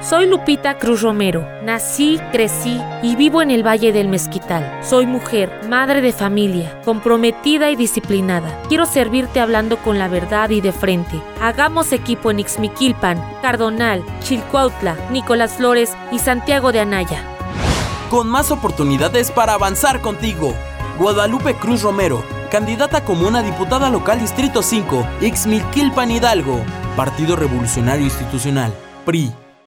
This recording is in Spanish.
Soy Lupita Cruz Romero. Nací, crecí y vivo en el Valle del Mezquital. Soy mujer, madre de familia, comprometida y disciplinada. Quiero servirte hablando con la verdad y de frente. Hagamos equipo en Ixmiquilpan, Cardonal, Chilcuautla, Nicolás Flores y Santiago de Anaya. Con más oportunidades para avanzar contigo. Guadalupe Cruz Romero, candidata como una diputada local Distrito 5, Ixmiquilpan, Hidalgo. Partido Revolucionario Institucional, PRI.